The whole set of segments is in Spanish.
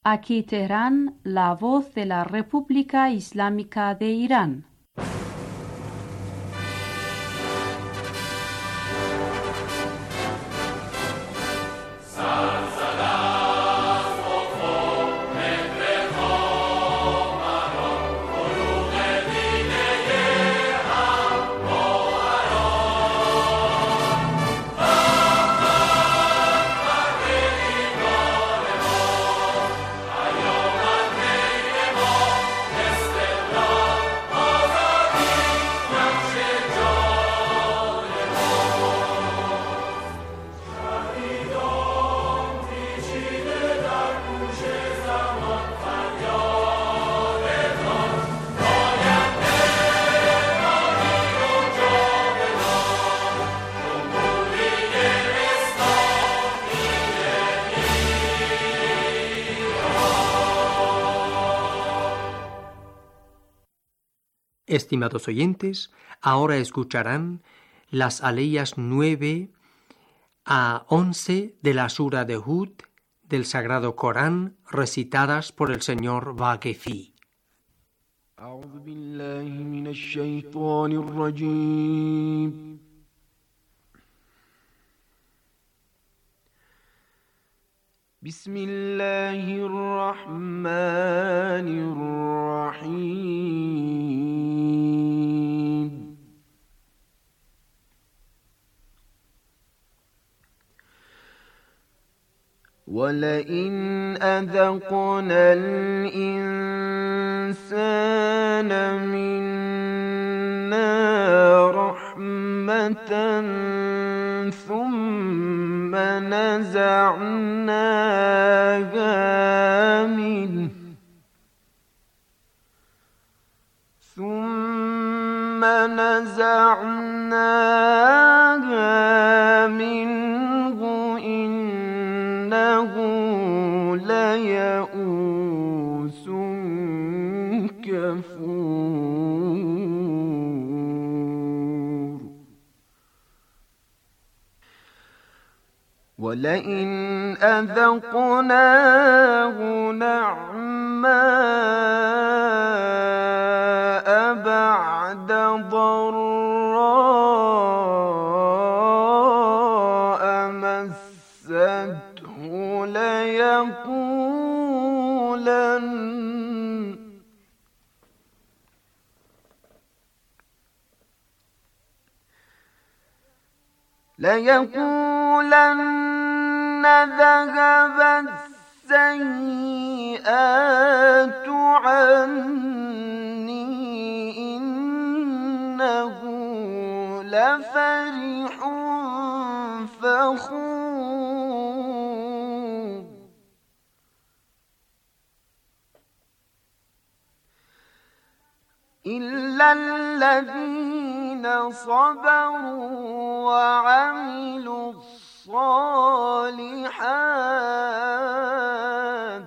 Aquí Teherán, la voz de la República Islámica de Irán. Estimados oyentes, ahora escucharán las aleyas 9 a 11 de la Sura de Hud del Sagrado Corán, recitadas por el señor Vaquefi. أعوذ بالله من الشيطان الرجيم. بسم الله الرحمن الرحيم. ولئن أذقنا الإنسان منا رحمة ثم نزعناها منه إنه ليئوس كفور. ولئن أذقناه نعماء بعد ضراء مسته ليقولن ذهب السيئات عني إنه لفرح فخور. إلا الذين صبروا وعملوا الصالحات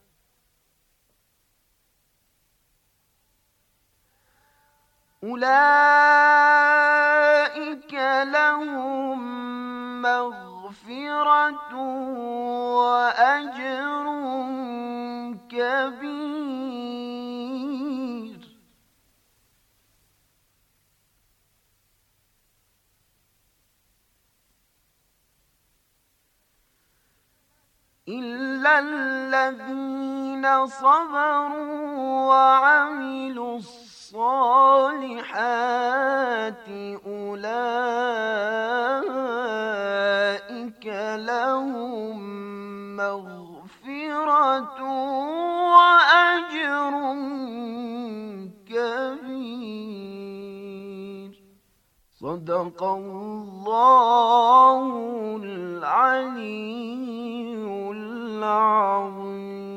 أولئك لهم مغفرة وأجر كبير. إلا الذين صبروا وعملوا الصالحات أولئك لهم مغفرة وأجر كبير. صدق الله العلي العظيم.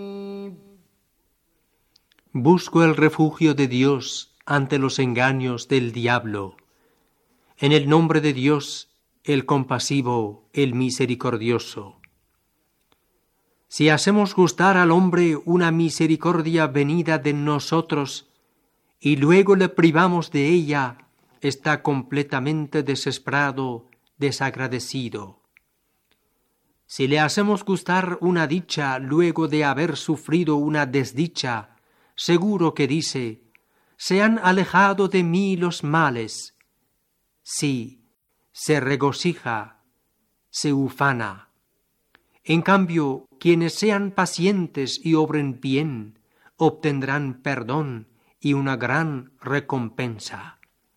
Busco el refugio de Dios ante los engaños del diablo. En el nombre de Dios, el compasivo, el misericordioso. Si hacemos gustar al hombre una misericordia venida de nosotros y luego le privamos de ella, está completamente desesperado, desagradecido. Si le hacemos gustar una dicha luego de haber sufrido una desdicha, seguro que dice: se han alejado de mí los males. Sí, se regocija, se ufana. En cambio, quienes sean pacientes y obren bien, obtendrán perdón y una gran recompensa.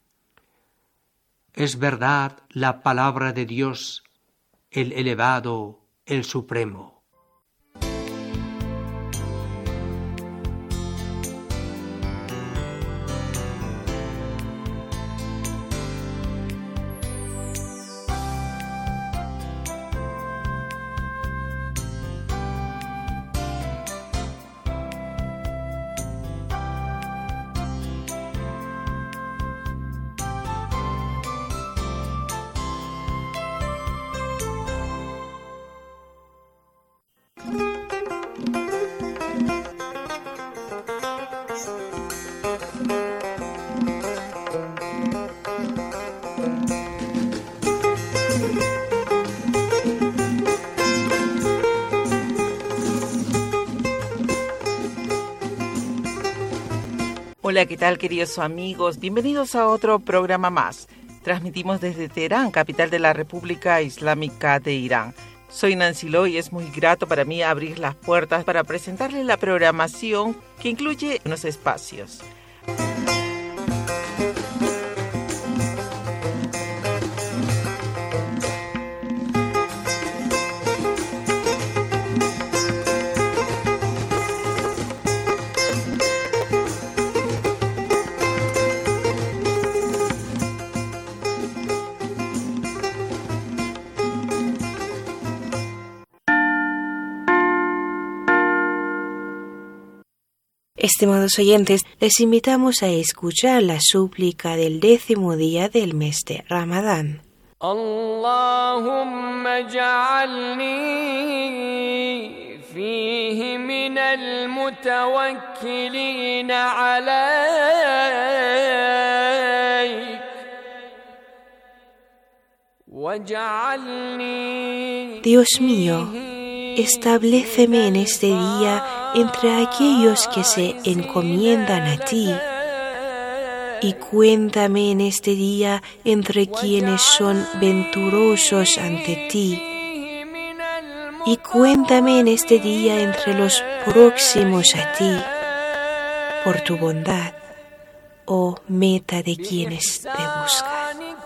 Es verdad la palabra de Dios, el elevado, el supremo. Hola, ¿qué tal, queridos amigos? Bienvenidos a otro programa más. Transmitimos desde Teherán, capital de la República Islámica de Irán. Soy Nancy Lo y es muy grato para mí abrir las puertas para presentarles la programación que incluye unos espacios. Estimados oyentes, les invitamos a escuchar la súplica del 10º día del mes de Ramadán. Allahumma ja'alni fihi min al-mutawakkilin alayk waj'alni. Dios mío, establéceme en este día entre aquellos que se encomiendan a ti, y cuéntame en este día entre quienes son venturosos ante ti, y cuéntame en este día entre los próximos a ti, por tu bondad, oh meta de quienes te buscan.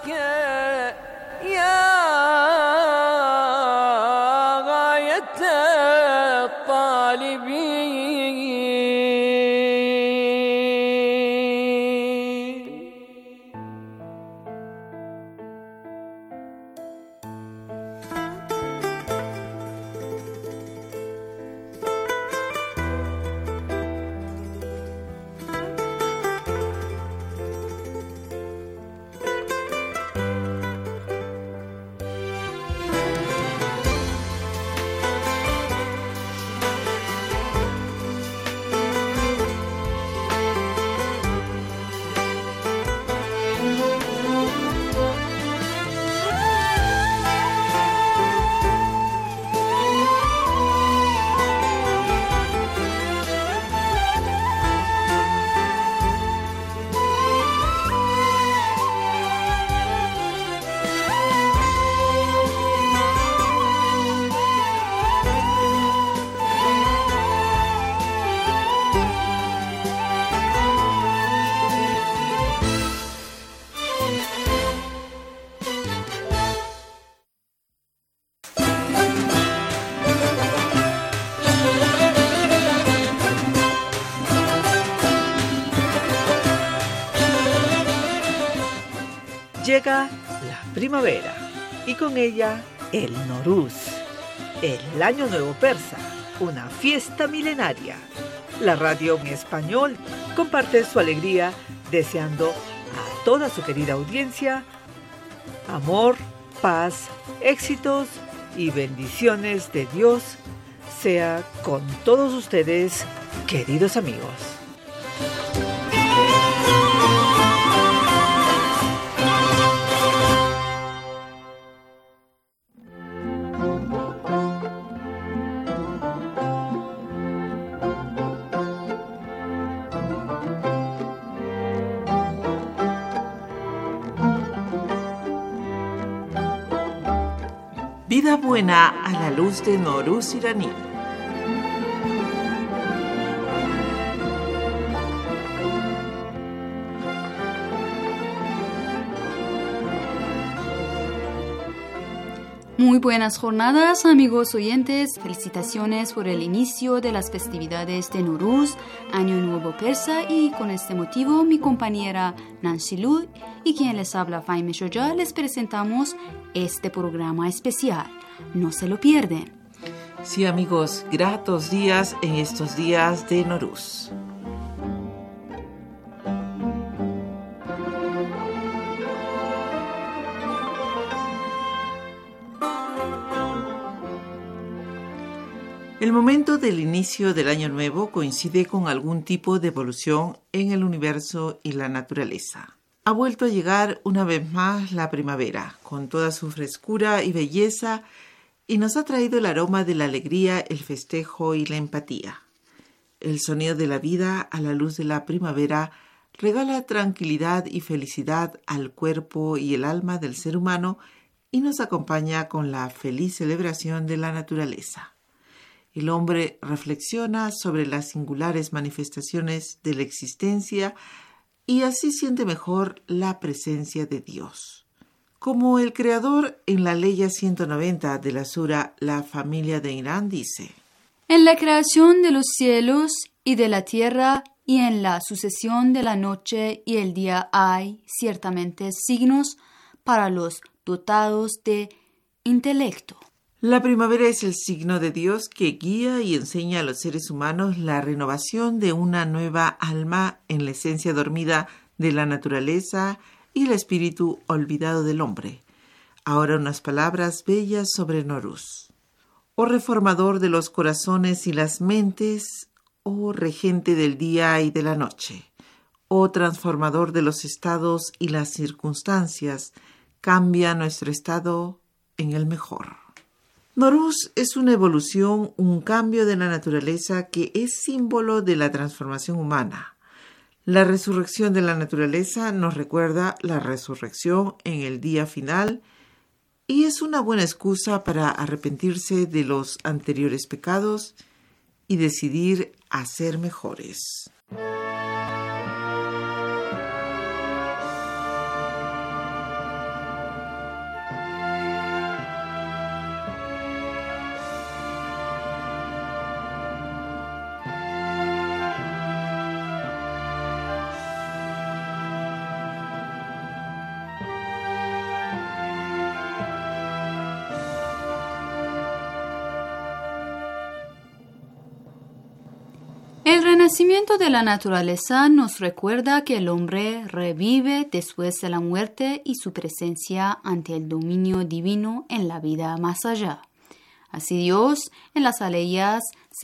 Llega la primavera y con ella el Nowruz, el Año Nuevo Persa, una fiesta milenaria. La radio en español comparte su alegría deseando a toda su querida audiencia amor, paz, éxitos y bendiciones de Dios sea con todos ustedes, queridos amigos. Vida buena a la luz de Nowruz iraní. Muy buenas jornadas, amigos oyentes. Felicitaciones por el inicio de las festividades de Nowruz, Año Nuevo Persa, y con este motivo mi compañera Nancy Lu y quien les habla Faime Shoja les presentamos este programa especial. No se lo pierden. Sí, amigos, gratos días en estos días de Nowruz. El momento del inicio del año nuevo coincide con algún tipo de evolución en el universo y la naturaleza. Ha vuelto a llegar una vez más la primavera, con toda su frescura y belleza, y nos ha traído el aroma de la alegría, el festejo y la empatía. El sonido de la vida a la luz de la primavera regala tranquilidad y felicidad al cuerpo y el alma del ser humano y nos acompaña con la feliz celebración de la naturaleza. El hombre reflexiona sobre las singulares manifestaciones de la existencia y así siente mejor la presencia de Dios. Como el Creador en la Ley 190 de la Sura La Familia de Irán dice: En la creación de los cielos y de la tierra y en la sucesión de la noche y el día hay ciertamente signos para los dotados de intelecto. La primavera es el signo de Dios que guía y enseña a los seres humanos la renovación de una nueva alma en la esencia dormida de la naturaleza y el espíritu olvidado del hombre. Ahora unas palabras bellas sobre Nowruz. Oh reformador de los corazones y las mentes, oh regente del día y de la noche, oh transformador de los estados y las circunstancias, cambia nuestro estado en el mejor. Nowruz es una evolución, un cambio de la naturaleza que es símbolo de la transformación humana. La resurrección de la naturaleza nos recuerda la resurrección en el día final y es una buena excusa para arrepentirse de los anteriores pecados y decidir a ser mejores. El renacimiento de la naturaleza nos recuerda que el hombre revive después de la muerte y su presencia ante el dominio divino en la vida más allá. Así Dios, en las aleyas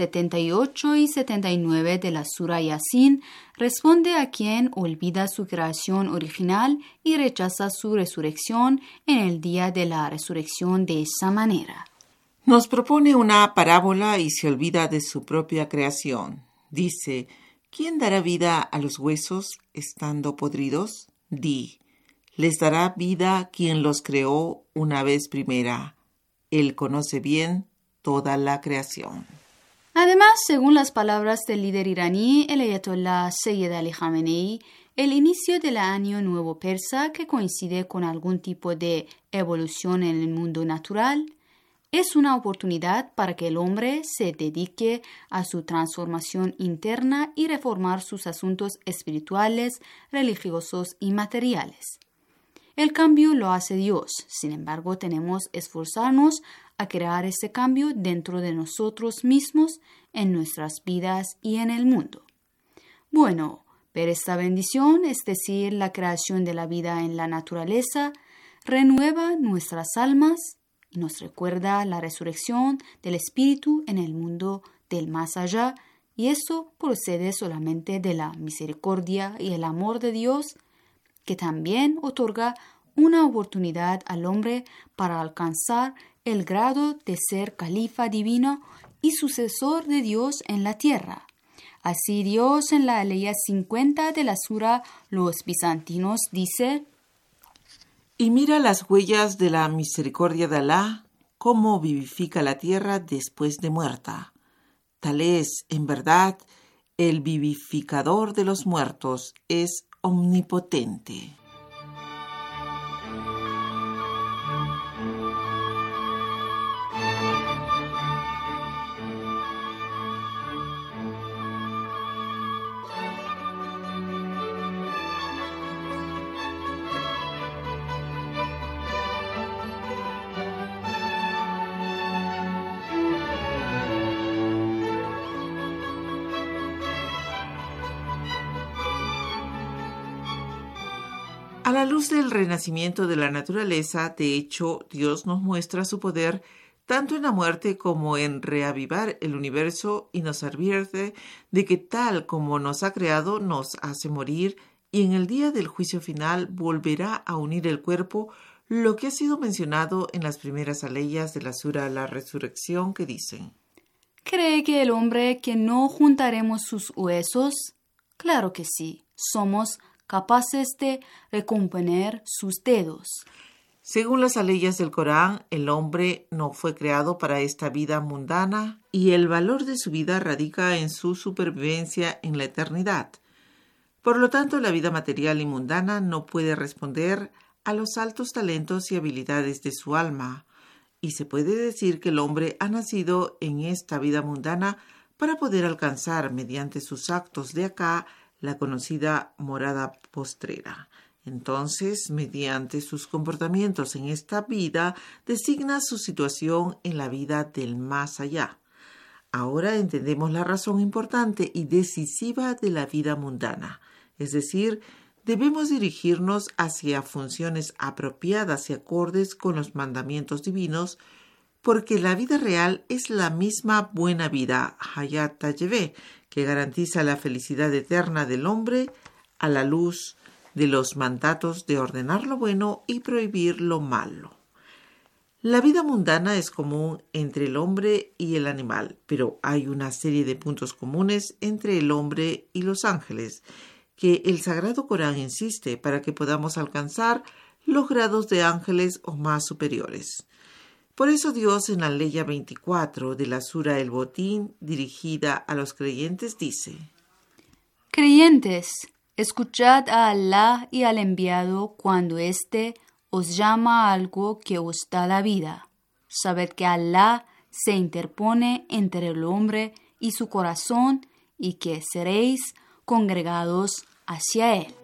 78 y 79 de la Sura Yasin, responde a quien olvida su creación original y rechaza su resurrección en el día de la resurrección de esa manera. Nos propone una parábola y se olvida de su propia creación. Dice: ¿quién dará vida a los huesos estando podridos? Di, les dará vida quien los creó una vez primera. Él conoce bien toda la creación. Además, según las palabras del líder iraní, el Ayatollah Sayyid Ali Khamenei, el inicio del año nuevo persa, que coincide con algún tipo de evolución en el mundo natural, es una oportunidad para que el hombre se dedique a su transformación interna y reformar sus asuntos espirituales, religiosos y materiales. El cambio lo hace Dios, sin embargo tenemos que esforzarnos a crear ese cambio dentro de nosotros mismos, en nuestras vidas y en el mundo. Bueno, ver esta bendición, es decir, la creación de la vida en la naturaleza, renueva nuestras almas y nos recuerda la resurrección del espíritu en el mundo del más allá, y eso procede solamente de la misericordia y el amor de Dios, que también otorga una oportunidad al hombre para alcanzar el grado de ser califa divino y sucesor de Dios en la tierra. Así Dios en la ley 50 de la Sura Los Bizantinos dice: Y mira las huellas de la misericordia de Alá, cómo vivifica la tierra después de muerta. Tal es, en verdad, el vivificador de los muertos es omnipotente. A la luz del renacimiento de la naturaleza, de hecho, Dios nos muestra su poder tanto en la muerte como en reavivar el universo y nos advierte de que tal como nos ha creado, nos hace morir y en el día del juicio final volverá a unir el cuerpo, lo que ha sido mencionado en las primeras aleyas de la sura La Resurrección que dicen: ¿Cree que el hombre que no juntaremos sus huesos? Claro que sí, somos capaces de recomponer sus dedos. Según las aleyas del Corán, el hombre no fue creado para esta vida mundana y el valor de su vida radica en su supervivencia en la eternidad. Por lo tanto, la vida material y mundana no puede responder a los altos talentos y habilidades de su alma, y se puede decir que el hombre ha nacido en esta vida mundana para poder alcanzar, mediante sus actos de acá, la conocida morada postrera. Entonces, mediante sus comportamientos en esta vida, designa su situación en la vida del más allá. Ahora entendemos la razón importante y decisiva de la vida mundana, es decir, debemos dirigirnos hacia funciones apropiadas y acordes con los mandamientos divinos, porque la vida real es la misma buena vida, Hayat Tayyibeh, que garantiza la felicidad eterna del hombre a la luz de los mandatos de ordenar lo bueno y prohibir lo malo. La vida mundana es común entre el hombre y el animal, pero hay una serie de puntos comunes entre el hombre y los ángeles, que el Sagrado Corán insiste para que podamos alcanzar los grados de ángeles o más superiores. Por eso Dios en la Leya 24 de la Sura El Botín, dirigida a los creyentes, dice: Creyentes, escuchad a Alá y al enviado cuando éste os llama a algo que os da la vida. Sabed que Alá se interpone entre el hombre y su corazón y que seréis congregados hacia él.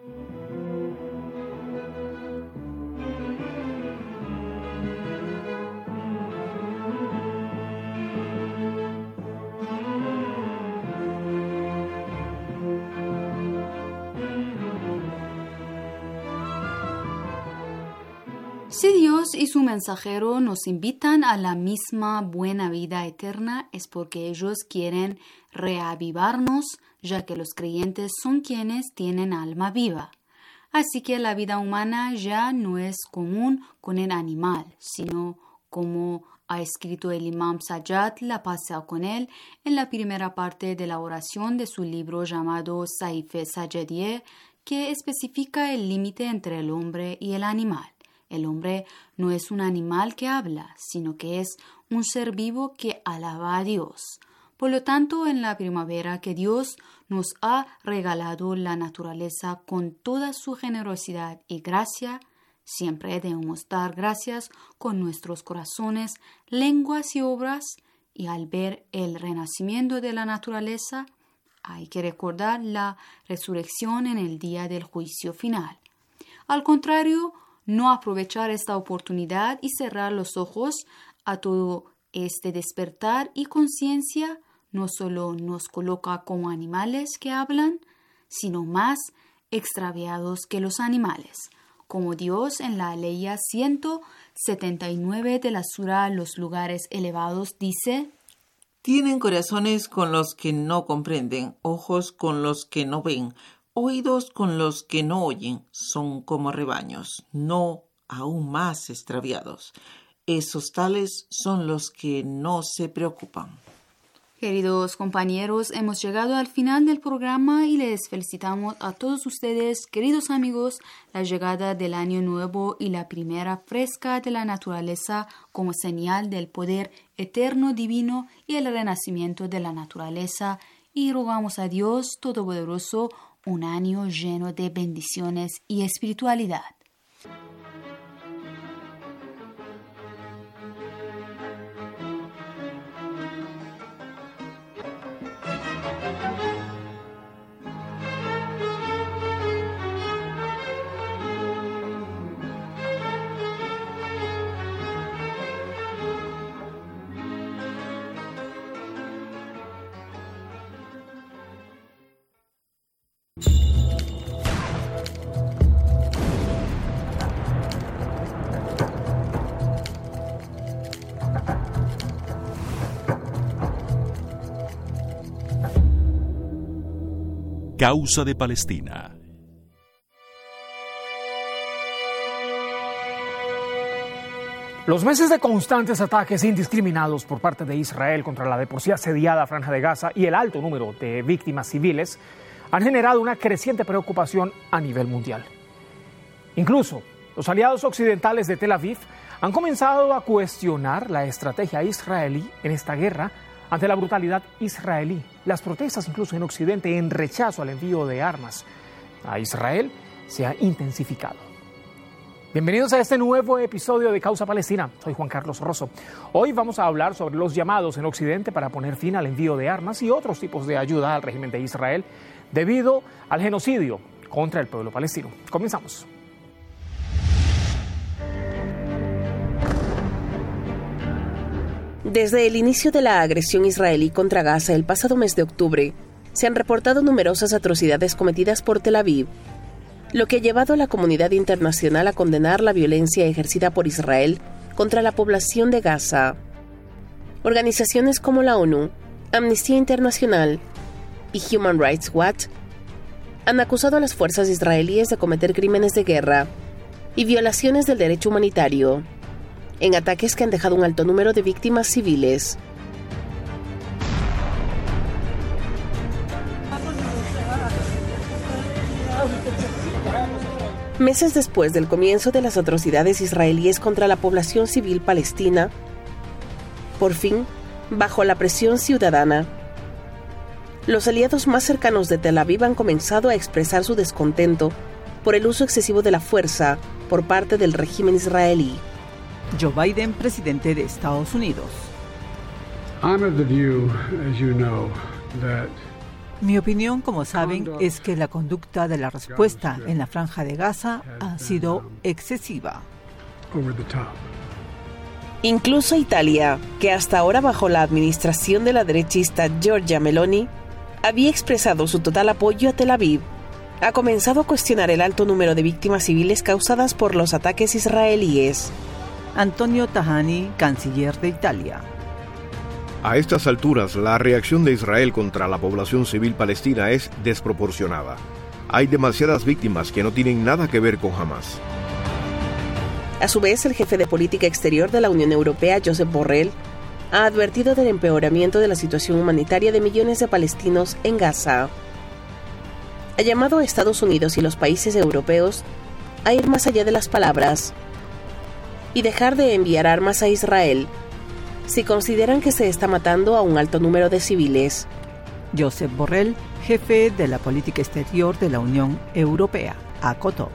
Si Dios y su mensajero nos invitan a la misma buena vida eterna, es porque ellos quieren reavivarnos, ya que los creyentes son quienes tienen alma viva. Así que la vida humana ya no es común con el animal, sino como ha escrito el Imam Sajjad, la paz sea con él, en la primera parte de la oración de su libro llamado Saife Sajjadiyeh, que especifica el límite entre el hombre y el animal. El hombre no es un animal que habla, sino que es un ser vivo que alaba a Dios. Por lo tanto, en la primavera que Dios nos ha regalado la naturaleza con toda su generosidad y gracia, siempre debemos dar gracias con nuestros corazones, lenguas y obras, y al ver el renacimiento de la naturaleza, hay que recordar la resurrección en el día del juicio final. Al contrario, no aprovechar esta oportunidad y cerrar los ojos a todo este despertar y conciencia no solo nos coloca como animales que hablan, sino más extraviados que los animales. Como Dios en la Aleya 179 de la Sura Los Lugares Elevados dice: Tienen corazones con los que no comprenden, ojos con los que no ven, oídos con los que no oyen, son como rebaños, no aún más extraviados. Esos tales son los que no se preocupan. Queridos compañeros, hemos llegado al final del programa y les felicitamos a todos ustedes, queridos amigos, la llegada del año nuevo y la primera fresca de la naturaleza como señal del poder eterno divino y el renacimiento de la naturaleza, y rogamos a Dios Todopoderoso un año lleno de bendiciones y espiritualidad. Causa de Palestina. Los meses de constantes ataques indiscriminados por parte de Israel contra la de por sí asediada Franja de Gaza y el alto número de víctimas civiles han generado una creciente preocupación a nivel mundial. Incluso los aliados occidentales de Tel Aviv han comenzado a cuestionar la estrategia israelí en esta guerra ante la brutalidad israelí. Las protestas incluso en Occidente en rechazo al envío de armas a Israel se han intensificado. Bienvenidos a este nuevo episodio de Causa Palestina. Soy Juan Carlos Rosso. Hoy vamos a hablar sobre los llamados en Occidente para poner fin al envío de armas y otros tipos de ayuda al régimen de Israel debido al genocidio contra el pueblo palestino. Comenzamos. Desde el inicio de la agresión israelí contra Gaza el pasado mes de octubre, se han reportado numerosas atrocidades cometidas por Tel Aviv, lo que ha llevado a la comunidad internacional a condenar la violencia ejercida por Israel contra la población de Gaza. Organizaciones como la ONU, Amnistía Internacional y Human Rights Watch han acusado a las fuerzas israelíes de cometer crímenes de guerra y violaciones del derecho humanitario, en ataques que han dejado un alto número de víctimas civiles. Meses después del comienzo de las atrocidades israelíes contra la población civil palestina, por fin, bajo la presión ciudadana, los aliados más cercanos de Tel Aviv han comenzado a expresar su descontento por el uso excesivo de la fuerza por parte del régimen israelí. Joe Biden, presidente de Estados Unidos. Mi opinión, como saben, es que la conducta de la respuesta en la Franja de Gaza ha sido excesiva. Incluso Italia, que hasta ahora bajo la administración de la derechista Giorgia Meloni había expresado su total apoyo a Tel Aviv, ha comenzado a cuestionar el alto número de víctimas civiles causadas por los ataques israelíes. Antonio Tajani, canciller de Italia. A estas alturas, la reacción de Israel contra la población civil palestina es desproporcionada. Hay demasiadas víctimas que no tienen nada que ver con Hamás. A su vez, el jefe de política exterior de la Unión Europea, Josep Borrell, ha advertido del empeoramiento de la situación humanitaria de millones de palestinos en Gaza. Ha llamado a Estados Unidos y los países europeos a ir más allá de las palabras y dejar de enviar armas a Israel si consideran que se está matando a un alto número de civiles. Josep Borrell, jefe de la política exterior de la Unión Europea, acotó.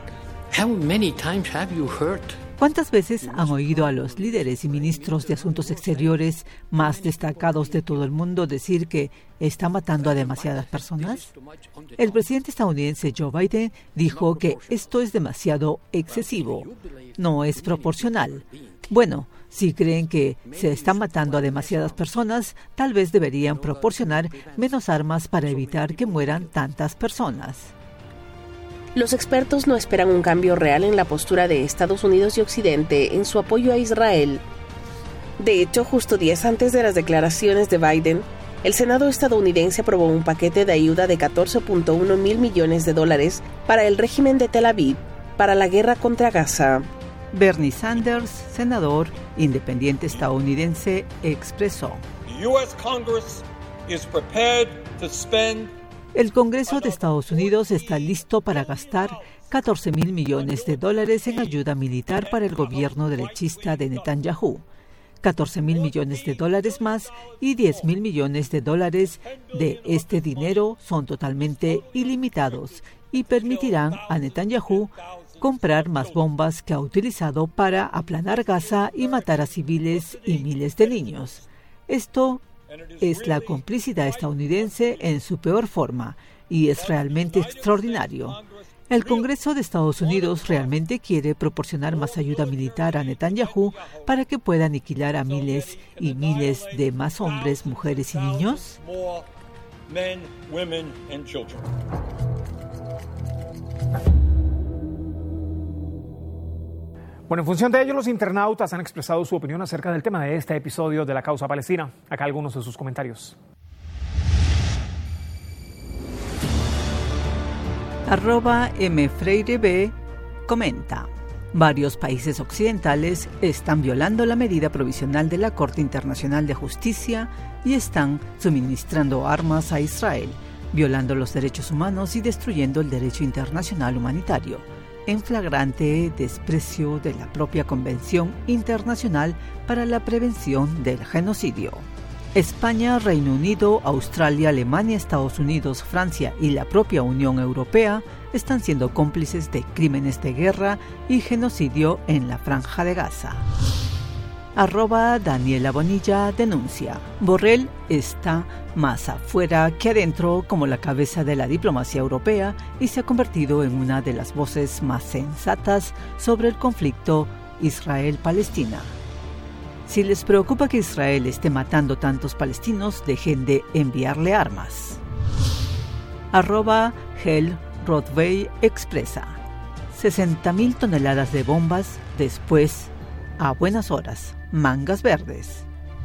¿Cuántas veces han oído a los líderes y ministros de Asuntos Exteriores más destacados de todo el mundo decir que está matando a demasiadas personas? El presidente estadounidense Joe Biden dijo que esto es demasiado excesivo, no es proporcional. Bueno, si creen que se están matando a demasiadas personas, tal vez deberían proporcionar menos armas para evitar que mueran tantas personas. Los expertos no esperan un cambio real en la postura de Estados Unidos y Occidente en su apoyo a Israel. De hecho, justo días antes de las declaraciones de Biden, el Senado estadounidense aprobó un paquete de ayuda de $14.1 mil millones para el régimen de Tel Aviv para la guerra contra Gaza. Bernie Sanders, senador independiente estadounidense, expresó: El Congreso de Estados Unidos está listo para gastar $14,000 millones en ayuda militar para el gobierno derechista de Netanyahu. $14,000 millones más y $10,000 millones de este dinero son totalmente ilimitados y permitirán a Netanyahu comprar más bombas que ha utilizado para aplanar Gaza y matar a civiles y miles de niños. Esto es la complicidad estadounidense en su peor forma y es realmente extraordinario. El Congreso de Estados Unidos realmente quiere proporcionar más ayuda militar a Netanyahu para que pueda aniquilar a miles y miles de más hombres, mujeres y niños. Bueno, en función de ello, los internautas han expresado su opinión acerca del tema de este episodio de la causa palestina. Acá algunos de sus comentarios. @mfreireb comenta: varios países occidentales están violando la medida provisional de la Corte Internacional de Justicia y están suministrando armas a Israel, violando los derechos humanos y destruyendo el derecho internacional humanitario, en flagrante desprecio de la propia Convención Internacional para la Prevención del Genocidio. España, Reino Unido, Australia, Alemania, Estados Unidos, Francia y la propia Unión Europea están siendo cómplices de crímenes de guerra y genocidio en la Franja de Gaza. @Daniela Bonilla denuncia: Borrell está más afuera que adentro como la cabeza de la diplomacia europea y se ha convertido en una de las voces más sensatas sobre el conflicto Israel-Palestina. Si les preocupa que Israel esté matando tantos palestinos, dejen de enviarle armas. @Hel Rodway expresa: 60,000 toneladas de bombas después, a buenas horas, mangas verdes.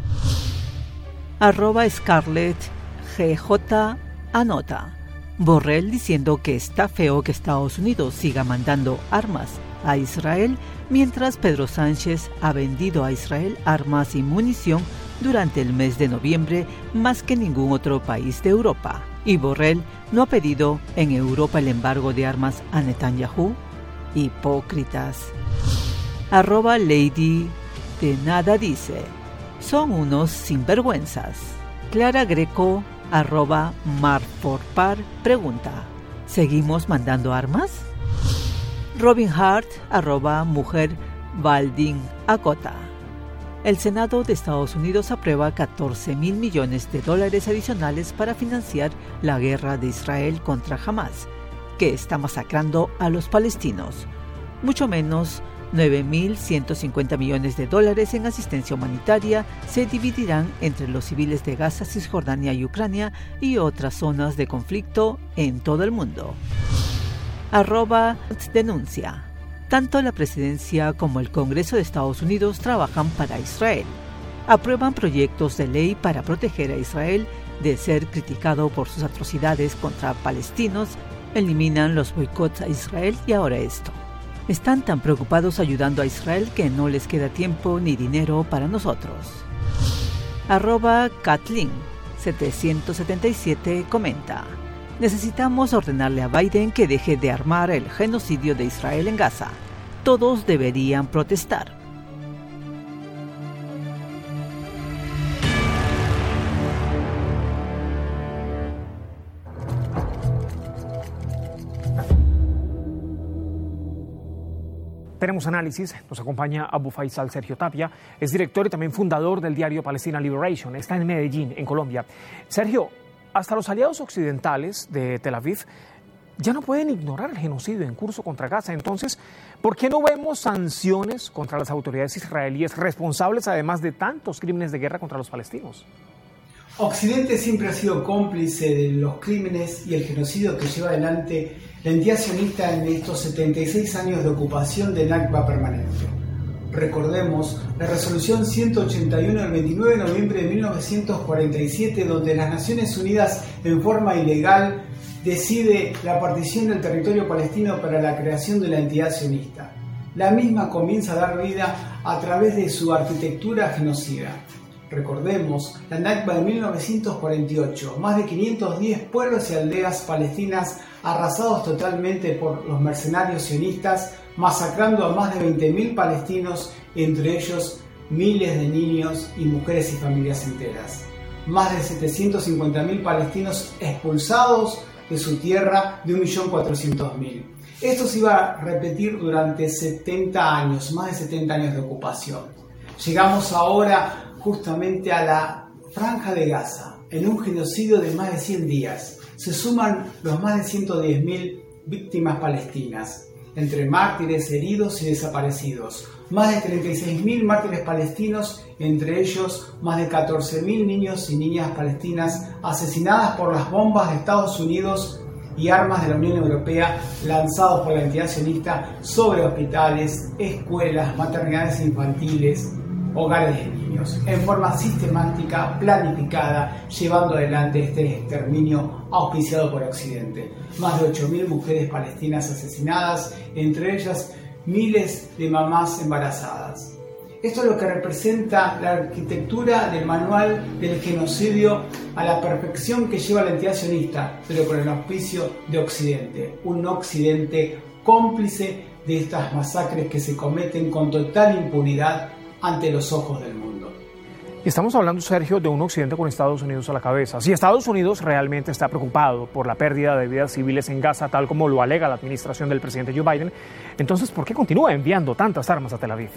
@Scarlett GJ anota: Borrell diciendo que está feo que Estados Unidos siga mandando armas a Israel, mientras Pedro Sánchez ha vendido a Israel armas y munición durante el mes de noviembre más que ningún otro país de Europa. Y Borrell no ha pedido en Europa el embargo de armas a Netanyahu. Hipócritas. @Lady de nada dice: son unos sinvergüenzas. Clara Greco, @Marforpar pregunta: ¿seguimos mandando armas? Robin Hart, @Mujer Balding acota: el Senado de Estados Unidos aprueba $14,000 millones adicionales para financiar la guerra de Israel contra Hamas, que está masacrando a los palestinos. Mucho menos $9,150 millones en asistencia humanitaria se dividirán entre los civiles de Gaza, Cisjordania y Ucrania y otras zonas de conflicto en todo el mundo. @denuncia: tanto la presidencia como el Congreso de Estados Unidos trabajan para Israel. Aprueban proyectos de ley para proteger a Israel de ser criticado por sus atrocidades contra palestinos, eliminan los boicots a Israel y ahora esto. Están tan preocupados ayudando a Israel que no les queda tiempo ni dinero para nosotros. @Kathleen777 comenta: necesitamos ordenarle a Biden que deje de armar el genocidio de Israel en Gaza. Todos deberían protestar. Tenemos análisis, nos acompaña Abu Faisal Sergio Tapia, es director y también fundador del diario Palestina Liberation, está en Medellín, en Colombia. Sergio, hasta los aliados occidentales de Tel Aviv ya no pueden ignorar el genocidio en curso contra Gaza. Entonces, ¿por qué no vemos sanciones contra las autoridades israelíes responsables además de tantos crímenes de guerra contra los palestinos? Occidente siempre ha sido cómplice de los crímenes y el genocidio que lleva adelante la entidad sionista en estos 76 años de ocupación del Nakba permanente. Recordemos la resolución 181 del 29 de noviembre de 1947, donde las Naciones Unidas en forma ilegal decide la partición del territorio palestino para la creación de la entidad sionista. La misma comienza a dar vida a través de su arquitectura genocida. Recordemos la Nakba de 1948, más de 510 pueblos y aldeas palestinas arrasados totalmente por los mercenarios sionistas, masacrando a más de 20.000 palestinos, entre ellos miles de niños y mujeres y familias enteras. Más de 750.000 palestinos expulsados de su tierra, de 1.400.000. Esto se iba a repetir durante 70 años, más de 70 años de ocupación. Llegamos ahora justamente a la Franja de Gaza, en un genocidio de más de 100 días. Se suman los más de 110.000 víctimas palestinas, entre mártires, heridos y desaparecidos. Más de 36.000 mártires palestinos, entre ellos más de 14.000 niños y niñas palestinas asesinadas por las bombas de Estados Unidos y armas de la Unión Europea lanzados por la entidad sionista sobre hospitales, escuelas, maternidades infantiles, hogares de niños, en forma sistemática, planificada, llevando adelante este exterminio auspiciado por Occidente. Más de 8.000 mujeres palestinas asesinadas, entre ellas miles de mamás embarazadas. Esto es lo que representa la arquitectura del manual del genocidio a la perfección que lleva la entidad sionista, pero con el auspicio de Occidente, un Occidente cómplice de estas masacres que se cometen con total impunidad ante los ojos del mundo. Estamos hablando, Sergio, de un Occidente con Estados Unidos a la cabeza. Si Estados Unidos realmente está preocupado por la pérdida de vidas civiles en Gaza, tal como lo alega la administración del presidente Joe Biden, entonces, ¿por qué continúa enviando tantas armas a Tel Aviv?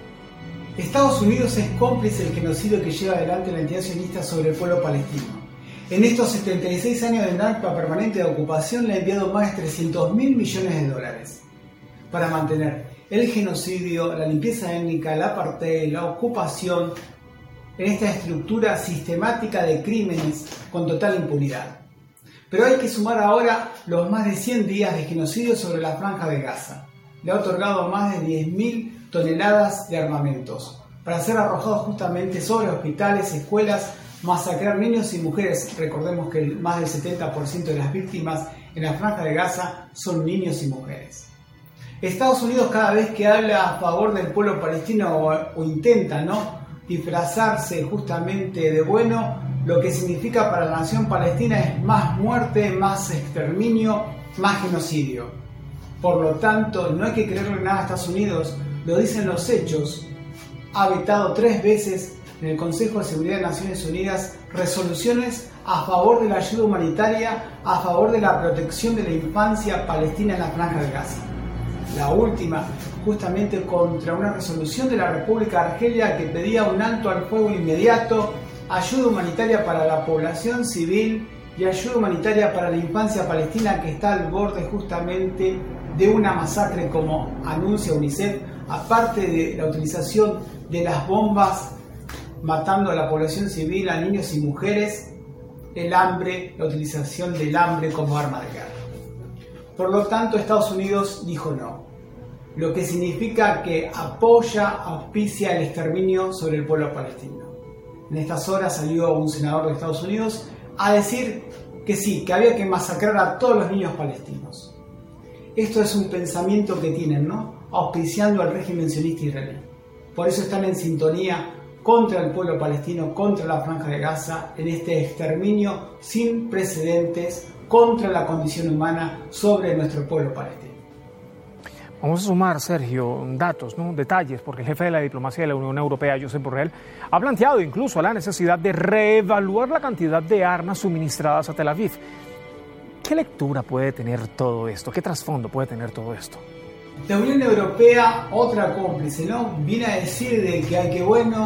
Estados Unidos es cómplice del genocidio que lleva adelante la entidad sionista sobre el pueblo palestino. En estos 76 años de Nakba permanente de ocupación le ha enviado más de 300.000 millones de dólares para mantener el genocidio, la limpieza étnica, la apartheid, la ocupación, en esta estructura sistemática de crímenes con total impunidad. Pero hay que sumar ahora los más de 100 días de genocidio sobre la Franja de Gaza. Le ha otorgado más de 10.000 toneladas de armamentos para ser arrojados justamente sobre hospitales, escuelas, masacrar niños y mujeres. Recordemos que más del 70% de las víctimas en la Franja de Gaza son niños y mujeres. Estados Unidos, cada vez que habla a favor del pueblo palestino o intenta, disfrazarse justamente de bueno, lo que significa para la nación palestina es más muerte, más exterminio, más genocidio. Por lo tanto, no hay que creerle nada a Estados Unidos, lo dicen los hechos. Ha vetado 3 veces en el Consejo de Seguridad de Naciones Unidas resoluciones a favor de la ayuda humanitaria, a favor de la protección de la infancia palestina en la Franja de Gaza. La última, justamente contra una resolución de la República de Argelia que pedía un alto al fuego inmediato, ayuda humanitaria para la población civil y ayuda humanitaria para la infancia palestina que está al borde justamente de una masacre, como anuncia UNICEF, aparte de la utilización de las bombas matando a la población civil, a niños y mujeres, el hambre, la utilización del hambre como arma de guerra. Por lo tanto, Estados Unidos dijo no, lo que significa que auspicia el exterminio sobre el pueblo palestino. En estas horas salió un senador de Estados Unidos a decir que sí, que había que masacrar a todos los niños palestinos. Esto es un pensamiento que tienen, auspiciando al régimen sionista israelí. Por eso están en sintonía contra el pueblo palestino, contra la Franja de Gaza, en este exterminio sin precedentes contra la condición humana sobre nuestro pueblo palestino. Vamos a sumar, Sergio, datos, detalles, porque el jefe de la diplomacia de la Unión Europea, Josep Borrell, ha planteado incluso la necesidad de reevaluar la cantidad de armas suministradas a Tel Aviv. ¿Qué lectura puede tener todo esto? ¿Qué trasfondo puede tener todo esto? La Unión Europea, otra cómplice, viene a decir de que hay que,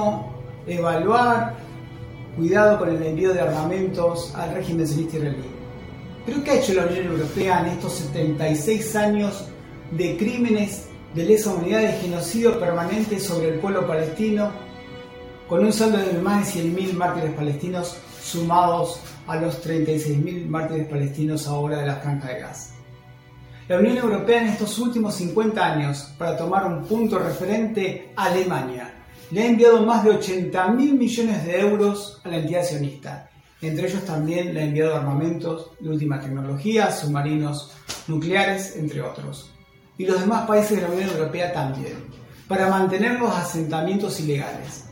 evaluar, cuidado con el envío de armamentos al régimen sionista israelí. ¿Pero qué ha hecho la Unión Europea en estos 76 años de crímenes de lesa humanidad, de genocidio permanente sobre el pueblo palestino, con un saldo de más de 100.000 mártires palestinos sumados a los 36.000 mártires palestinos ahora de la Franja de Gaza? La Unión Europea en estos últimos 50 años, para tomar un punto referente, a Alemania, le ha enviado más de 80.000 millones de euros a la entidad sionista. Entre ellos también le ha enviado armamentos de última tecnología, submarinos nucleares, entre otros. Y los demás países de la Unión Europea también, para mantener los asentamientos ilegales.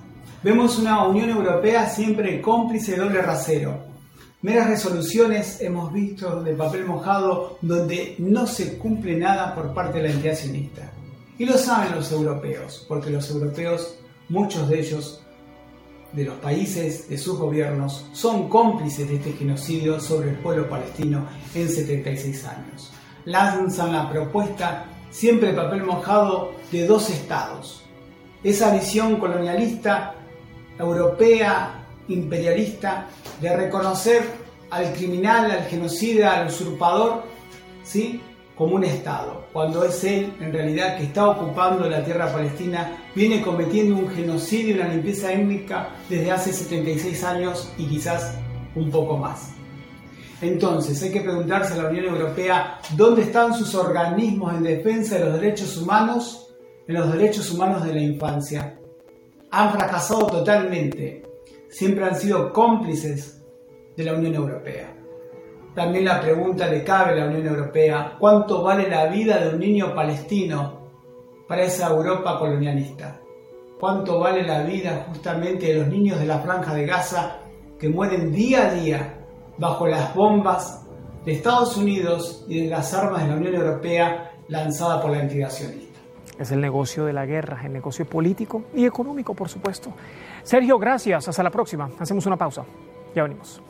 Vemos una Unión Europea siempre cómplice de doble rasero. Meras resoluciones hemos visto de papel mojado donde no se cumple nada por parte de la entidad sionista. Y lo saben los europeos, porque los europeos, muchos de ellos, de los países, de sus gobiernos, son cómplices de este genocidio sobre el pueblo palestino en 76 años. Lanzan la propuesta, siempre de papel mojado, de 2 estados. Esa visión colonialista, europea, imperialista, de reconocer al criminal, al genocida, al usurpador, ¿sí?, como un Estado, cuando es él, en realidad, que está ocupando la tierra palestina, viene cometiendo un genocidio y una limpieza étnica desde hace 76 años y quizás un poco más. Entonces, hay que preguntarse a la Unión Europea dónde están sus organismos en defensa de los derechos humanos, en los derechos humanos de la infancia. Han fracasado totalmente. Siempre han sido cómplices de la Unión Europea. También la pregunta le cabe a la Unión Europea: ¿cuánto vale la vida de un niño palestino para esa Europa colonialista? ¿Cuánto vale la vida justamente de los niños de la Franja de Gaza que mueren día a día bajo las bombas de Estados Unidos y de las armas de la Unión Europea lanzadas por la entidad sionista? Es el negocio de la guerra, el negocio político y económico, por supuesto. Sergio, gracias. Hasta la próxima. Hacemos una pausa. Ya venimos.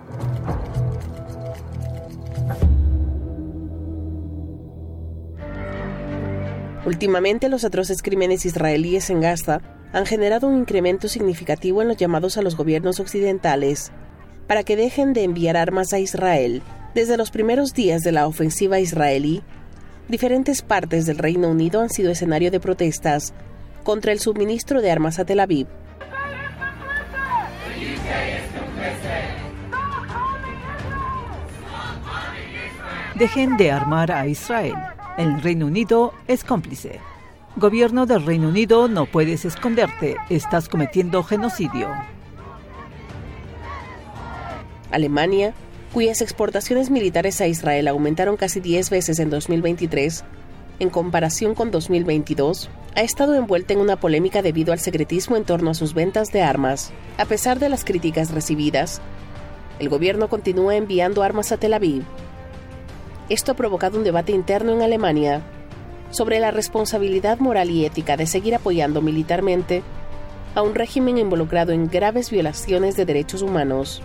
Últimamente, los atroces crímenes israelíes en Gaza han generado un incremento significativo en los llamados a los gobiernos occidentales para que dejen de enviar armas a Israel. Desde los primeros días de la ofensiva israelí, diferentes partes del Reino Unido han sido escenario de protestas contra el suministro de armas a Tel Aviv. Dejen de armar a Israel. El Reino Unido es cómplice. Gobierno del Reino Unido, no puedes esconderte. Estás cometiendo genocidio. Alemania, cuyas exportaciones militares a Israel aumentaron casi 10 veces en 2023, en comparación con 2022, ha estado envuelta en una polémica debido al secretismo en torno a sus ventas de armas. A pesar de las críticas recibidas, el gobierno continúa enviando armas a Tel Aviv. Esto ha provocado un debate interno en Alemania sobre la responsabilidad moral y ética de seguir apoyando militarmente a un régimen involucrado en graves violaciones de derechos humanos.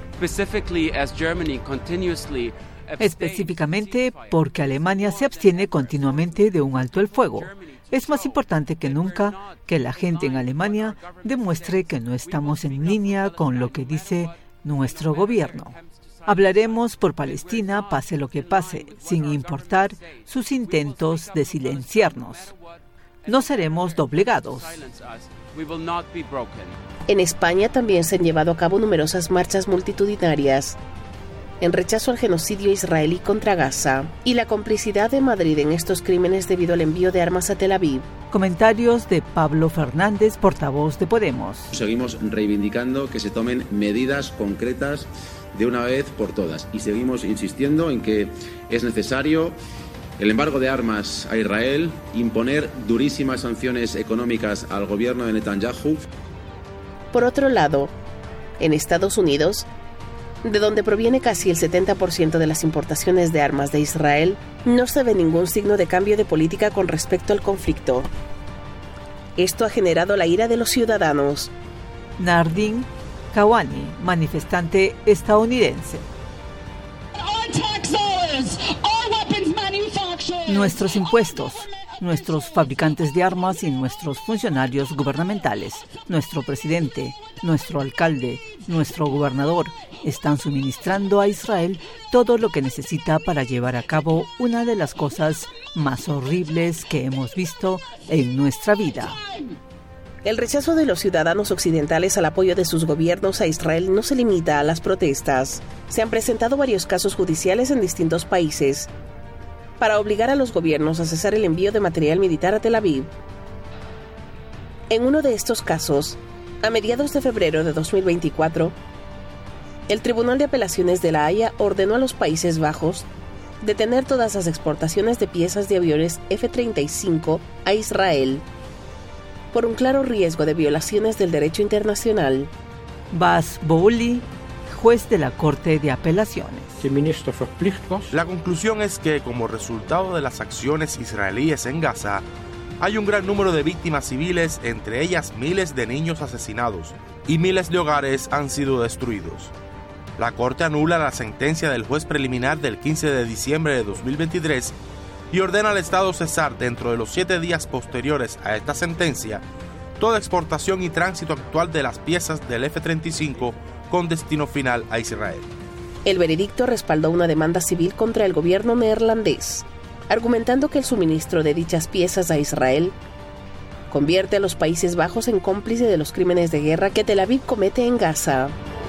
Específicamente porque Alemania se abstiene continuamente de un alto el fuego. Es más importante que nunca que la gente en Alemania demuestre que no estamos en línea con lo que dice nuestro gobierno. Hablaremos por Palestina, pase lo que pase, sin importar sus intentos de silenciarnos. No seremos doblegados. En España también se han llevado a cabo numerosas marchas multitudinarias en rechazo al genocidio israelí contra Gaza y la complicidad de Madrid en estos crímenes debido al envío de armas a Tel Aviv. Comentarios de Pablo Fernández, portavoz de Podemos. Seguimos reivindicando que se tomen medidas concretas de una vez por todas y seguimos insistiendo en que es necesario el embargo de armas a Israel, imponer durísimas sanciones económicas al gobierno de Netanyahu. Por otro lado, en Estados Unidos, de donde proviene casi el 70% de las importaciones de armas de Israel, no se ve ningún signo de cambio de política con respecto al conflicto. Esto ha generado la ira de los ciudadanos. Nardin Kawani, manifestante estadounidense. Nuestros impuestos, nuestros fabricantes de armas y nuestros funcionarios gubernamentales, nuestro presidente, nuestro alcalde, nuestro gobernador, están suministrando a Israel todo lo que necesita para llevar a cabo una de las cosas más horribles que hemos visto en nuestra vida. El rechazo de los ciudadanos occidentales al apoyo de sus gobiernos a Israel no se limita a las protestas. Se han presentado varios casos judiciales en distintos países para obligar a los gobiernos a cesar el envío de material militar a Tel Aviv. En uno de estos casos, a mediados de febrero de 2024, el Tribunal de Apelaciones de La Haya ordenó a los Países Bajos detener todas las exportaciones de piezas de aviones F-35 a Israel. por un claro riesgo de violaciones del derecho internacional. Bas Bouli, juez de la Corte de Apelaciones. La conclusión es que, como resultado de las acciones israelíes en Gaza, hay un gran número de víctimas civiles, entre ellas miles de niños asesinados, y miles de hogares han sido destruidos. La Corte anula la sentencia del juez preliminar del 15 de diciembre de 2023 y ordena al Estado cesar dentro de los 7 días posteriores a esta sentencia toda exportación y tránsito actual de las piezas del F-35 con destino final a Israel. El veredicto respaldó una demanda civil contra el gobierno neerlandés, argumentando que el suministro de dichas piezas a Israel convierte a los Países Bajos en cómplice de los crímenes de guerra que Tel Aviv comete en Gaza.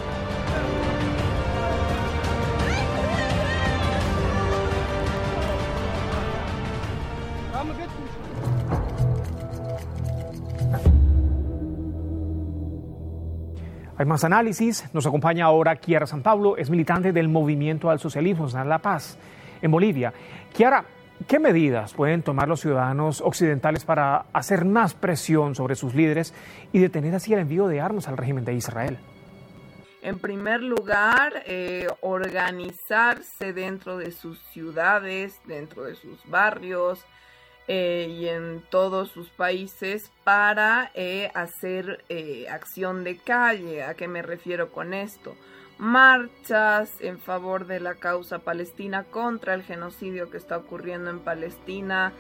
Hay más análisis. Nos acompaña ahora Kiara San Pablo, es militante del Movimiento al Socialismo en La Paz, en Bolivia. Kiara, ¿qué medidas pueden tomar los ciudadanos occidentales para hacer más presión sobre sus líderes y detener así el envío de armas al régimen de Israel? En primer lugar, organizarse dentro de sus ciudades, dentro de sus barrios, y en todos sus países para hacer acción de calle. ¿A qué me refiero con esto? Marchas en favor de la causa palestina, contra el genocidio que está ocurriendo en Palestina,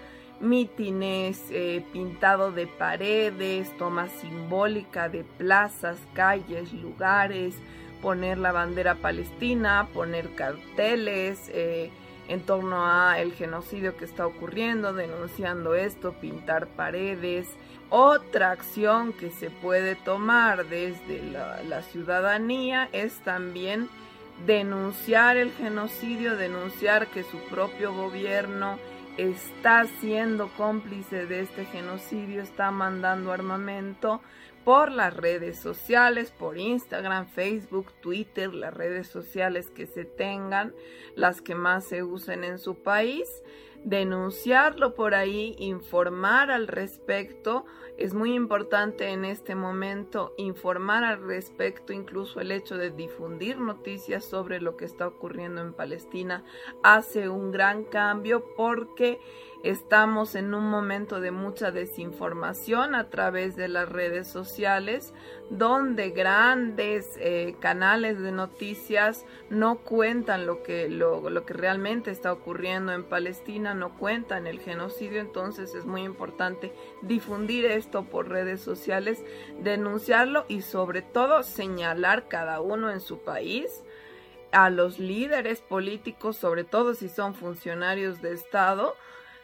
mítines, pintado de paredes, toma simbólica de plazas, calles, lugares, poner la bandera palestina, poner carteles en torno a el genocidio que está ocurriendo, denunciando esto, pintar paredes. Otra acción que se puede tomar desde la ciudadanía es también denunciar el genocidio, denunciar que su propio gobierno está siendo cómplice de este genocidio, está mandando armamento por las redes sociales, por Instagram, Facebook, Twitter, las redes sociales que se tengan, las que más se usen en su país, denunciarlo por ahí, informar al respecto. Es muy importante en este momento informar al respecto, incluso el hecho de difundir noticias sobre lo que está ocurriendo en Palestina hace un gran cambio, porque estamos en un momento de mucha desinformación a través de las redes sociales, donde grandes canales de noticias no cuentan lo que realmente está ocurriendo en Palestina, no cuentan el genocidio. Entonces es muy importante difundir esto por redes sociales, denunciarlo y sobre todo señalar cada uno en su país a los líderes políticos, sobre todo si son funcionarios de Estado,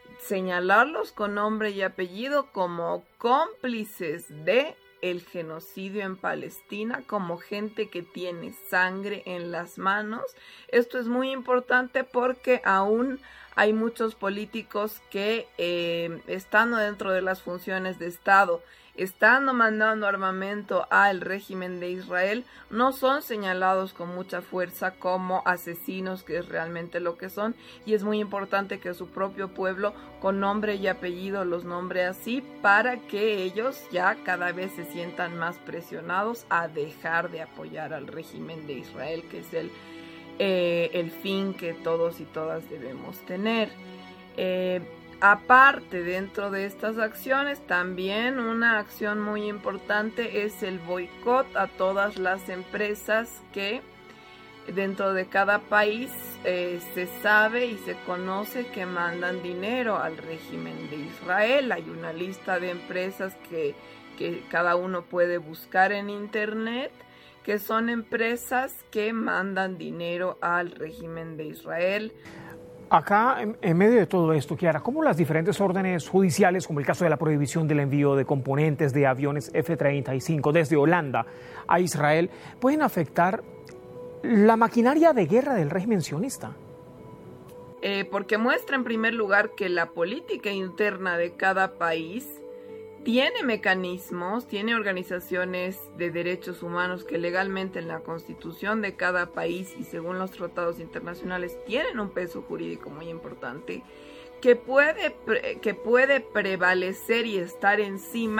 señalarlos con nombre y apellido como cómplices de el genocidio en Palestina, como gente que tiene sangre en las manos. Esto es muy importante porque aún hay muchos políticos que estando dentro de las funciones de Estado, estando mandando armamento al régimen de Israel, no son señalados con mucha fuerza como asesinos, que es realmente lo que son, y es muy importante que su propio pueblo con nombre y apellido los nombre así, para que ellos ya cada vez se sientan más presionados a dejar de apoyar al régimen de Israel, que es el fin que todos y todas debemos tener. Aparte, dentro de estas acciones, también una acción muy importante es el boicot a todas las empresas que dentro de cada país se sabe y se conoce que mandan dinero al régimen de Israel. Hay una lista de empresas que cada uno puede buscar en internet, que son empresas que mandan dinero al régimen de Israel. Acá, en medio de todo esto, Kiara, ¿cómo las diferentes órdenes judiciales, como el caso de la prohibición del envío de componentes de aviones F-35 desde Holanda a Israel, pueden afectar la maquinaria de guerra del régimen sionista? Porque muestra en primer lugar que la política interna de cada país tiene mecanismos, tiene organizaciones de derechos humanos que legalmente en la constitución de cada país y según los tratados internacionales tienen un peso jurídico muy importante, que puede prevalecer y estar encima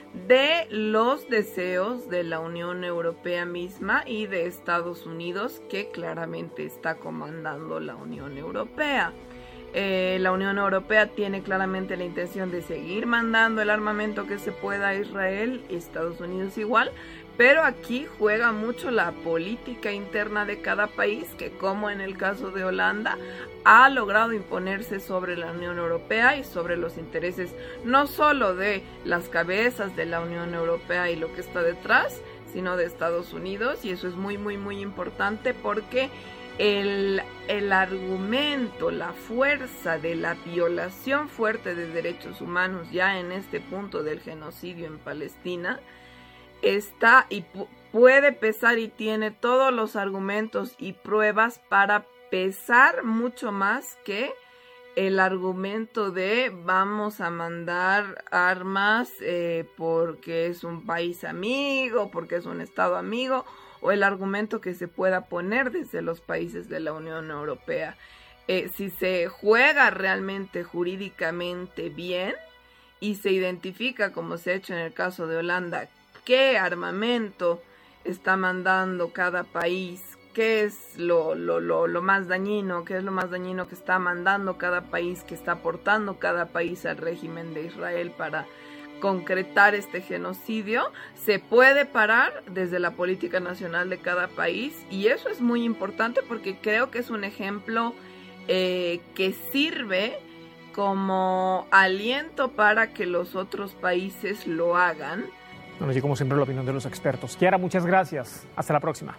de los deseos de la Unión Europea misma y de Estados Unidos, que claramente está comandando la Unión Europea. La Unión Europea tiene claramente la intención de seguir mandando el armamento que se pueda a Israel, y Estados Unidos igual, pero aquí juega mucho la política interna de cada país, que como en el caso de Holanda, ha logrado imponerse sobre la Unión Europea y sobre los intereses no solo de las cabezas de la Unión Europea y lo que está detrás, sino de Estados Unidos, y eso es muy, muy, muy importante porque el argumento, la fuerza de la violación fuerte de derechos humanos ya en este punto del genocidio en Palestina está y puede pesar y tiene todos los argumentos y pruebas para pesar mucho más que el argumento de vamos a mandar armas porque es un país amigo, porque es un estado amigo, o el argumento que se pueda poner desde los países de la Unión Europea. Si se juega realmente jurídicamente bien y se identifica, como se ha hecho en el caso de Holanda, qué armamento está mandando cada país, qué es lo más dañino, qué es lo más dañino que está mandando cada país, que está aportando cada país al régimen de Israel para concretar este genocidio, se puede parar desde la política nacional de cada país, y eso es muy importante porque creo que es un ejemplo que sirve como aliento para que los otros países lo hagan. Bueno, y como siempre, la opinión de los expertos. Kiara, muchas gracias. Hasta la próxima.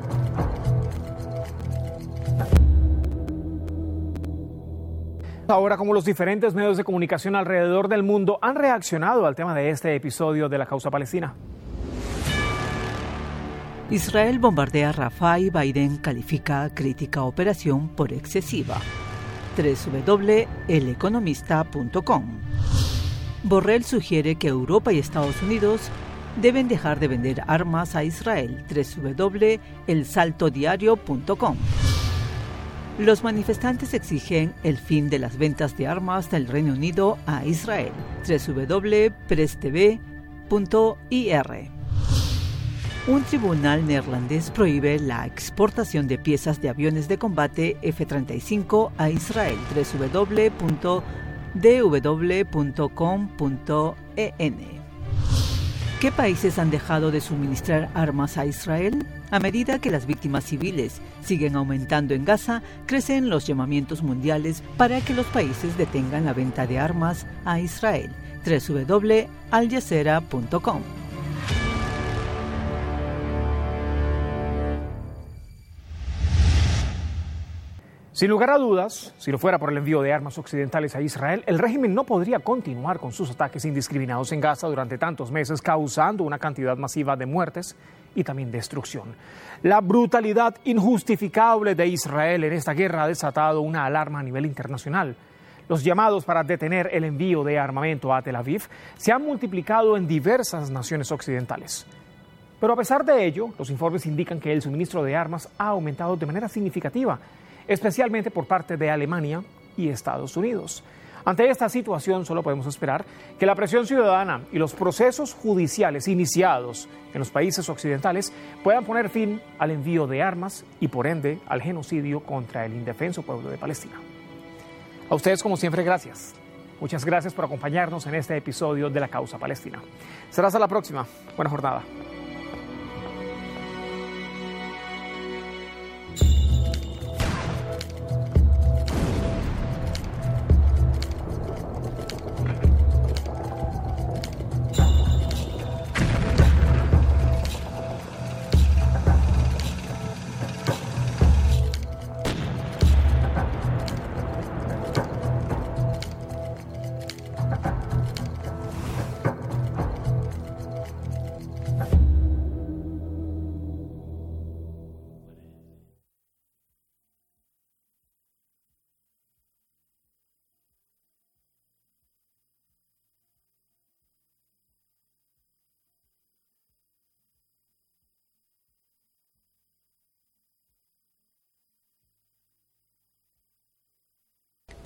Ahora, como los diferentes medios de comunicación alrededor del mundo han reaccionado al tema de este episodio de la causa palestina. Israel bombardea Rafah y Biden califica crítica operación por excesiva. www.eleconomista.com. Borrell sugiere que Europa y Estados Unidos deben dejar de vender armas a Israel. www.elsaltodiario.com. Los manifestantes exigen el fin de las ventas de armas del Reino Unido a Israel. www.presstv.ir. Un tribunal neerlandés prohíbe la exportación de piezas de aviones de combate F-35 a Israel. www.dw.com.en. ¿Qué países han dejado de suministrar armas a Israel? A medida que las víctimas civiles siguen aumentando en Gaza, crecen los llamamientos mundiales para que los países detengan la venta de armas a Israel. www.aljazeera.com. Sin lugar a dudas, si no fuera por el envío de armas occidentales a Israel, el régimen no podría continuar con sus ataques indiscriminados en Gaza durante tantos meses, causando una cantidad masiva de muertes y también destrucción. La brutalidad injustificable de Israel en esta guerra ha desatado una alarma a nivel internacional. Los llamados para detener el envío de armamento a Tel Aviv se han multiplicado en diversas naciones occidentales. Pero a pesar de ello, los informes indican que el suministro de armas ha aumentado de manera significativa, especialmente por parte de Alemania y Estados Unidos. Ante esta situación, solo podemos esperar que la presión ciudadana y los procesos judiciales iniciados en los países occidentales puedan poner fin al envío de armas y, por ende, al genocidio contra el indefenso pueblo de Palestina. A ustedes, como siempre, gracias. Muchas gracias por acompañarnos en este episodio de La Causa Palestina. Será hasta la próxima. Buena jornada.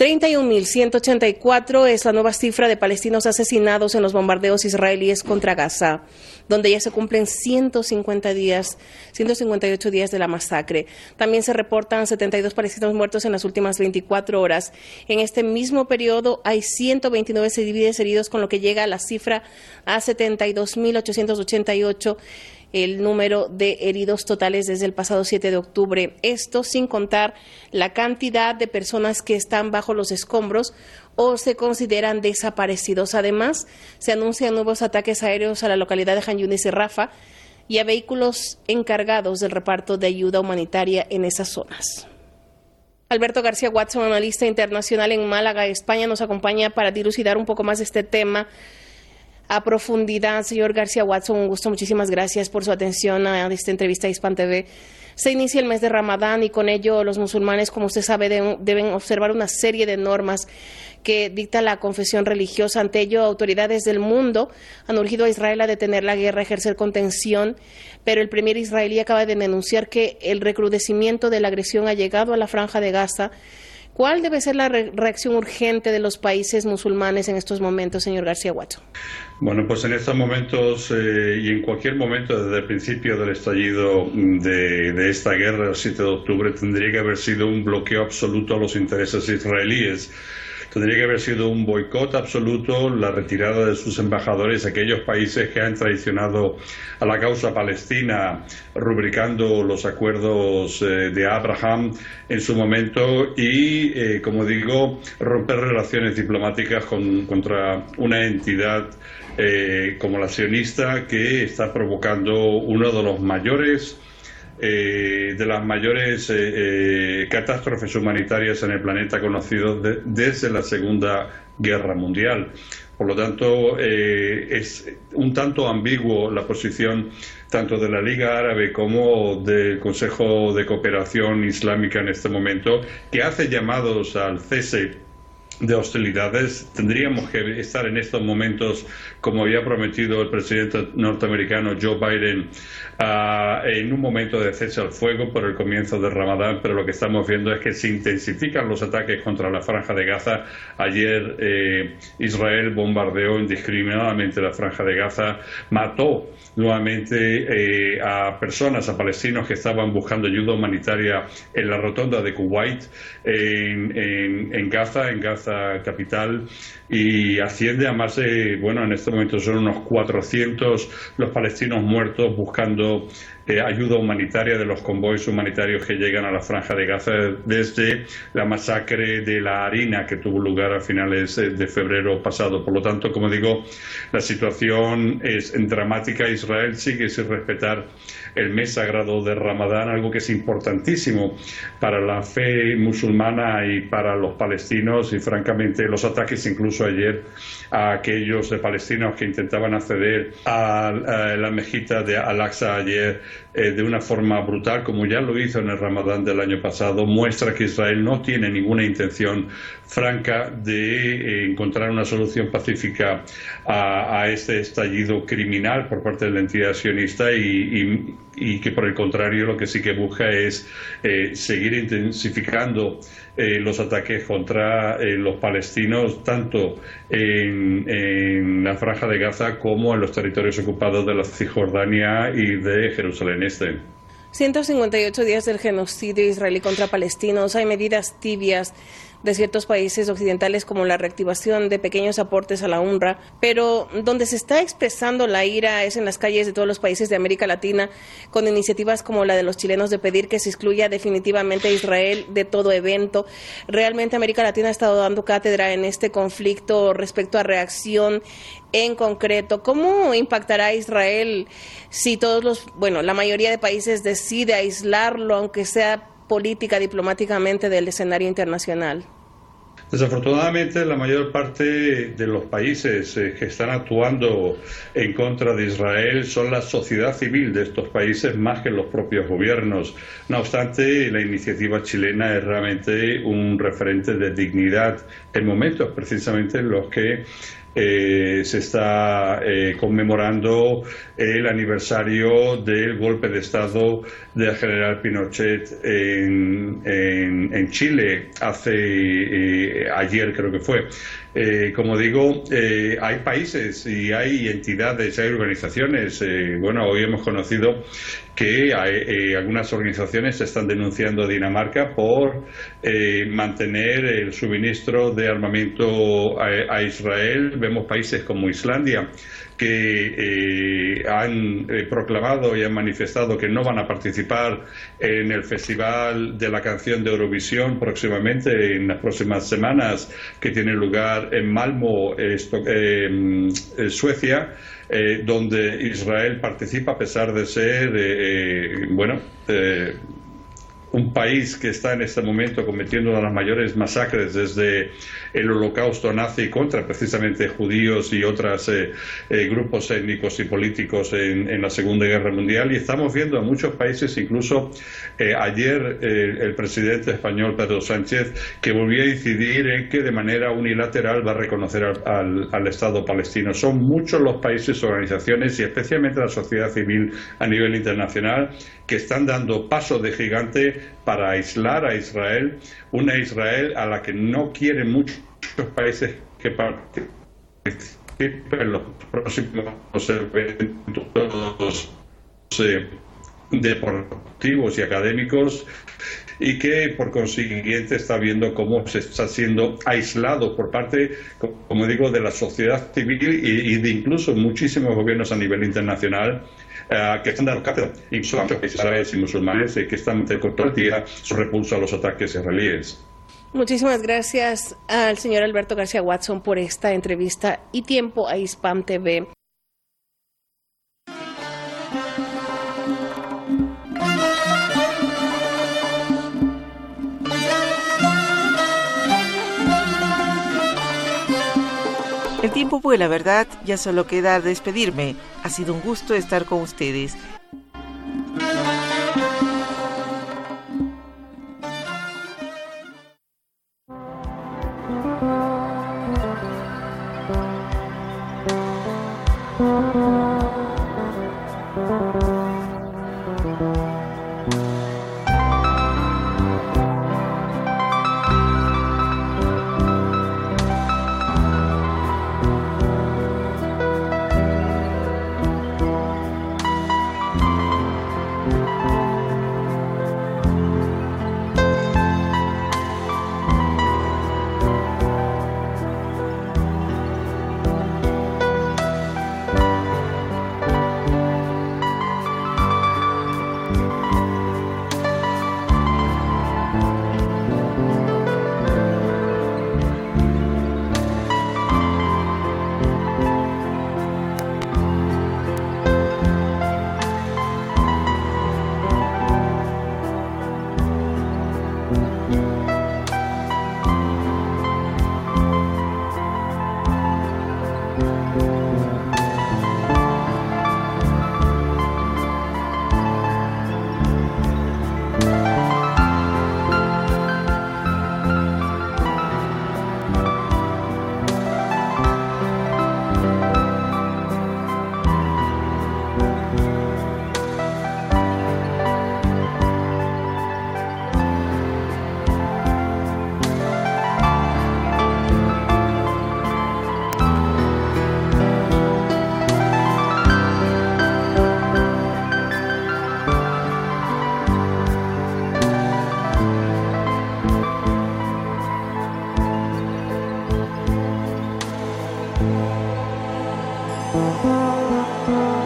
31.184 es la nueva cifra de palestinos asesinados en los bombardeos israelíes contra Gaza, donde ya se cumplen 158 días de la masacre. También se reportan 72 palestinos muertos en las últimas 24 horas. En este mismo periodo hay 129 civiles heridos, con lo que llega a la cifra a 72.888. El número de heridos totales desde el pasado 7 de octubre. Esto sin contar la cantidad de personas que están bajo los escombros o se consideran desaparecidos. Además, se anuncian nuevos ataques aéreos a la localidad de Han Yunis y Rafah y a vehículos encargados del reparto de ayuda humanitaria en esas zonas. Alberto García Watson, analista internacional en Málaga, España, nos acompaña para dilucidar un poco más de este tema a profundidad. Señor García Watson, un gusto, muchísimas gracias por su atención a esta entrevista a Hispan TV. Se inicia el mes de Ramadán y con ello los musulmanes, como usted sabe, deben observar una serie de normas que dicta la confesión religiosa. Ante ello, autoridades del mundo han urgido a Israel a detener la guerra, a ejercer contención, pero el primer israelí acaba de denunciar que el recrudecimiento de la agresión ha llegado a la Franja de Gaza. ¿Cuál debe ser la reacción urgente de los países musulmanes en estos momentos, señor García Watson? Bueno, pues en estos momentos y en cualquier momento desde el principio del estallido de esta guerra, el 7 de octubre, tendría que haber sido un bloqueo absoluto a los intereses israelíes. Tendría que haber sido un boicot absoluto, la retirada de sus embajadores, aquellos países que han traicionado a la causa palestina, rubricando los acuerdos de Abraham en su momento y, como digo, romper relaciones diplomáticas contra una entidad como la sionista, que está provocando uno de los mayores de las mayores catástrofes humanitarias en el planeta conocido desde la Segunda Guerra Mundial. Por lo tanto, es un tanto ambiguo la posición tanto de la Liga Árabe como del Consejo de Cooperación Islámica en este momento, que hace llamados al cese de hostilidades. Tendríamos que estar en estos momentos, como había prometido el presidente norteamericano Joe Biden, en un momento de cese al fuego por el comienzo de Ramadán, pero lo que estamos viendo es que se intensifican los ataques contra la Franja de Gaza. Ayer Israel bombardeó indiscriminadamente la Franja de Gaza, mató nuevamente a personas, a palestinos que estaban buscando ayuda humanitaria en la rotonda de Kuwait, en Gaza capital, y asciende a más de, en este momento son unos 400 los palestinos muertos buscando ayuda humanitaria de los convoys humanitarios que llegan a la Franja de Gaza desde la masacre de la harina que tuvo lugar a finales de febrero pasado. Por lo tanto, como digo, la situación es dramática. Israel sigue sin respetar el mes sagrado de Ramadán, algo que es importantísimo para la fe musulmana y para los palestinos, y francamente los ataques incluso ayer a aquellos palestinos que intentaban acceder a la mezquita de Al-Aqsa ayer de una forma brutal, como ya lo hizo en el Ramadán del año pasado, muestra que Israel no tiene ninguna intención franca de encontrar una solución pacífica a este estallido criminal por parte de la entidad sionista, y que por el contrario lo que sí que busca es seguir intensificando los ataques contra los palestinos, tanto en la Franja de Gaza como en los territorios ocupados de la Cisjordania y de Jerusalén Este. 158 días del genocidio israelí contra palestinos. Hay medidas tibias de ciertos países occidentales como la reactivación de pequeños aportes a la UNRWA, pero donde se está expresando la ira es en las calles de todos los países de América Latina, con iniciativas como la de los chilenos de pedir que se excluya definitivamente a Israel de todo evento. Realmente América Latina ha estado dando cátedra en este conflicto respecto a reacción en concreto. ¿Cómo impactará a Israel si la mayoría de países decide aislarlo, aunque sea política, diplomáticamente, del escenario internacional? Desafortunadamente, la mayor parte de los países que están actuando en contra de Israel son la sociedad civil de estos países más que los propios gobiernos. No obstante, la iniciativa chilena es realmente un referente de dignidad en momentos precisamente en los que se está conmemorando el aniversario del golpe de Estado del general Pinochet en Chile, ayer creo que fue. Como digo, hay países y hay entidades, hay organizaciones. Hoy hemos conocido que algunas organizaciones están denunciando a Dinamarca por mantener el suministro de armamento a Israel. Vemos países como Islandia que han proclamado y han manifestado que no van a participar en el Festival de la Canción de Eurovisión próximamente, en las próximas semanas, que tiene lugar en Malmö, Suecia, donde Israel participa a pesar de ser un país que está en este momento cometiendo una de las mayores masacres desde el holocausto nazi contra precisamente judíos y otros grupos étnicos y políticos en la Segunda Guerra Mundial. Y estamos viendo a muchos países, incluso ayer el presidente español Pedro Sánchez, que volvió a incidir en que de manera unilateral va a reconocer al Estado palestino. Son muchos los países, organizaciones y especialmente la sociedad civil a nivel internacional que están dando pasos de gigante para aislar a Israel, una Israel a la que no quieren muchos países que participen en los próximos eventos deportivos y académicos, y que por consiguiente está viendo cómo se está siendo aislado por parte, como digo, de la sociedad civil y de incluso muchísimos gobiernos a nivel internacional que están dando cátedra, incluso a muchos países árabes y musulmanes que están con todo el día su repulso a los ataques israelíes. Muchísimas gracias al señor Alberto García Watson por esta entrevista y tiempo a Hispam TV. El tiempo vuela, ¿verdad? Ya solo queda despedirme. Ha sido un gusto estar con ustedes.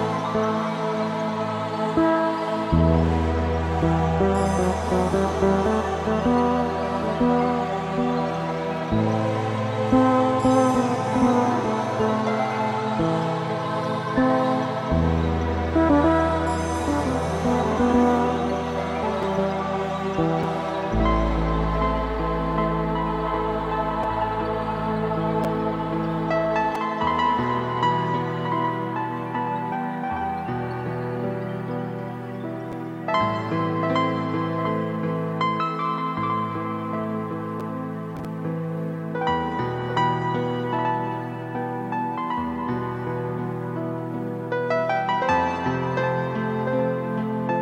Thank you.